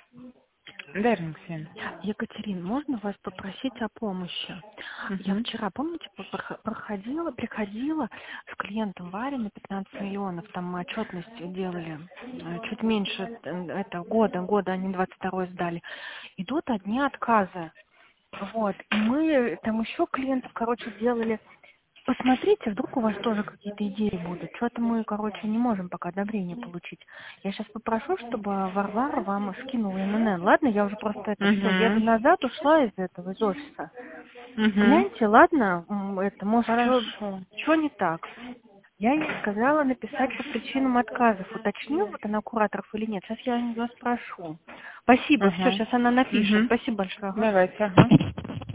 Да, Рингсен. Екатерина, можно вас попросить о помощи? Я Угу. вчера, помните, приходила с клиентом Варей на 15 миллионов, там мы отчетность делали, чуть меньше года, они 22-й сдали. Идут одни отказы. Вот, и мы там еще клиентов, делали. Посмотрите, вдруг у вас тоже какие-то идеи будут. Что-то мы, не можем пока одобрения получить. Я сейчас попрошу, чтобы Варвара вам скинула ННН. Ладно, я уже просто все, еду Угу. назад, ушла из офиса. Угу. Гляньте, ладно, может, Хорошо. что не так. Я ей сказала написать по причинам отказов. Уточнил, вот она кураторов или нет. Сейчас я ее спрошу. Спасибо, все, Ага. сейчас она напишет. Угу. Спасибо большое. Ага. Давайте, ага.